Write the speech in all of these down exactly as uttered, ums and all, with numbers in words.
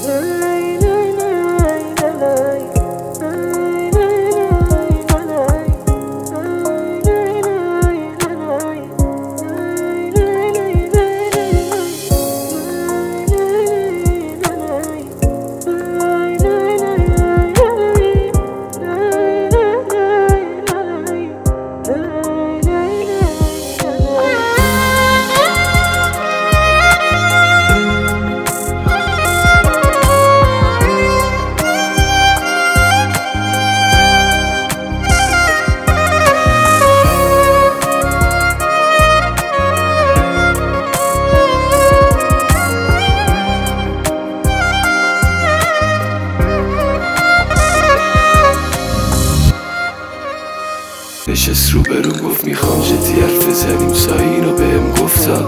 نشست رو برو گفت میخوام جدی حرف بزنیم، سایه اینو بهم گفتا،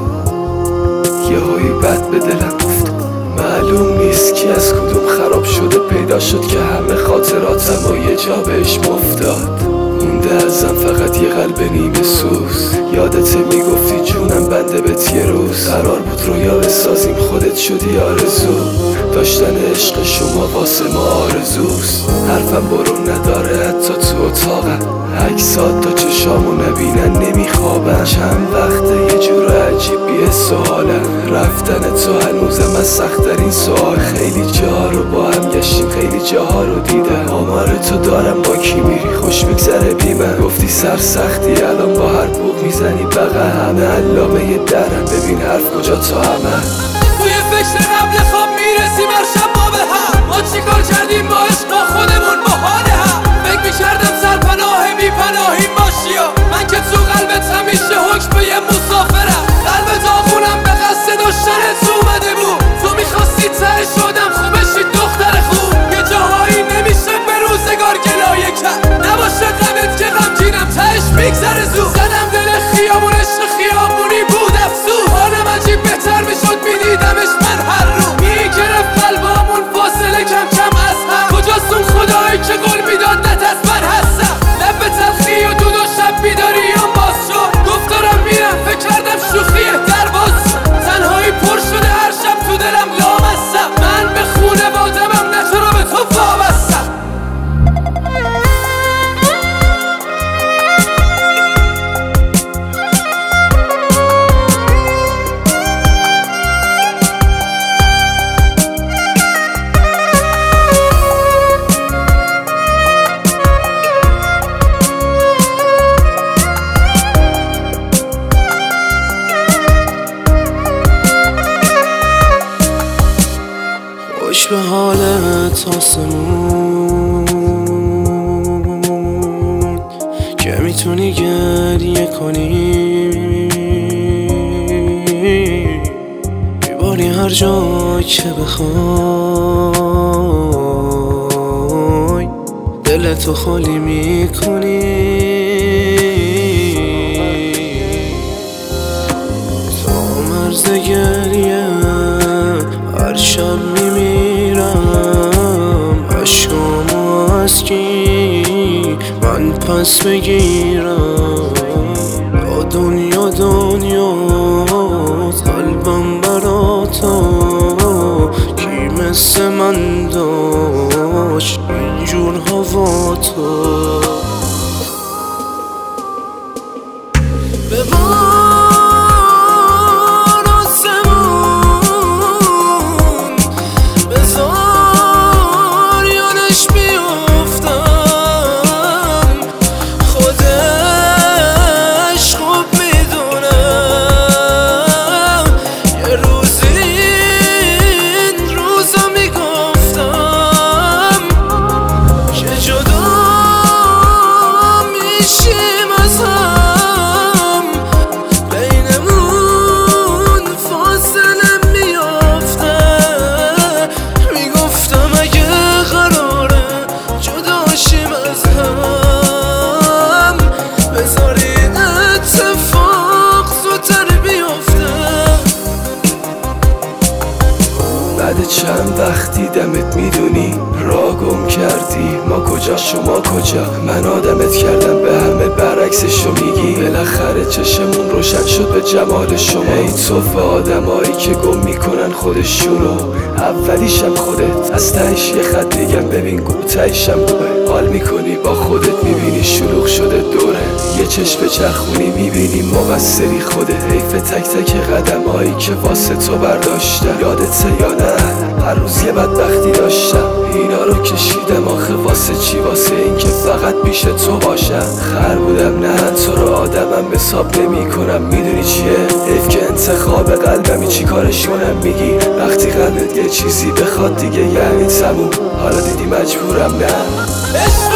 یه هایی بد به دلم گفت. معلوم نیست کی از کدوم خراب شده پیدا شد که همه خاطراتم و یه جا بهش مفتاد. مونده ازم فقط یه قلب نیمه سوز، یادته میگفتی جونم بنده بهت یه روز، قرار بود رویا بسازیم خودت شدی آرزو، داشتن عشق شما واسه ما آرزوست. حرفم برون نداره حتی تو اتاقم، عکسات تا چشامو نبینن نمیخوابم. چند وقته یه جور عجیب بیه سوالم، رفتن تو هنوزم از سخت‌ترین سوال. خیلی جاها رو با هم گشتیم، خیلی جاها رو دیدم، آمار تو دارم با کی میری خوش میگذره بی من. گفتی سر سختی الان با هر بوق میزنی بغل، همه علامه یه درم، ببین حرف کجا تا همه. توی فکر قبل خواب میرسیم هر شب ما به هم، ما چی کار کردیم با عشق خودمون با حال هم. فکر میکردم سرپناه بی پناهیم باشی و من که تو قلبت همیشه حکم به یه مسافرم. قلبت آخونم به قصد داشتنت اومده بود، تو میخواستی ته شدم خوبشی دختر خوب. یه جاهایی نمیشه به روزگار گلایه کرد، نباشه غمت که غمگینم تهش میگذره زود. زدم دل خیابون عشق خیابونی بود افسوس، حالم عجیب بهتر میشد میدیدمش من هر رو. میگرفت قلبامون فاصله کم کم از هم، کجاست اون خدایی که قول میداد نت از من هستم. لب تلخی و دود و شب بیداریام باز شد، گفت دارم میرم فکر کردم شوخیه در باز شد. تنهایی پر شده هر شب تو دلم لامستم، من به خونه وادمم نه چرا به تو وابستم. خوش به حالت آسمون که میتونی گریه کنی، میباری هر جا که بخوای، دلتو خالی میکنی. تا مرز گریه هر شب میمیرم، عشقامو از کی من پس بگیرم. یا دنیا دنیاست قلبم براتا، کی مثل من داشت اینجور هوا تو. چند وقت دیدمت میدونی را گم کردی، ما کجا شما کجا، من آدمت کردم به همه برعکسشو میگی. بالاخره چشمون روشن شد به جمال شما. ای توف آدمایی که گم میکنن خودشونو، اولیشم خودت، از تهش یه خط دیگم ببین گوتهشم دوه. حال میکنی با خودت میبینی شلوغ شده دوره، یه چشم به چرخونی میبینی مقصری خوده. حیف تک تک قدم هایی که واسه تو برداشتم، یادته یا نه هر روز یه بدبختی داشتم. اینا رو کشیدم آخه واسه چی؟ واسه این که فقط پیش تو باشم. خر بودم نه تو رو آدمم حساب نمی کنم. میدونی چیه؟ حیف که انتخاب قلبمی چی کارش کنم. میگی وقتی قلبت یه چیزی بخواد دیگه یعنی تموم، حالا دیدی مجبورم نه.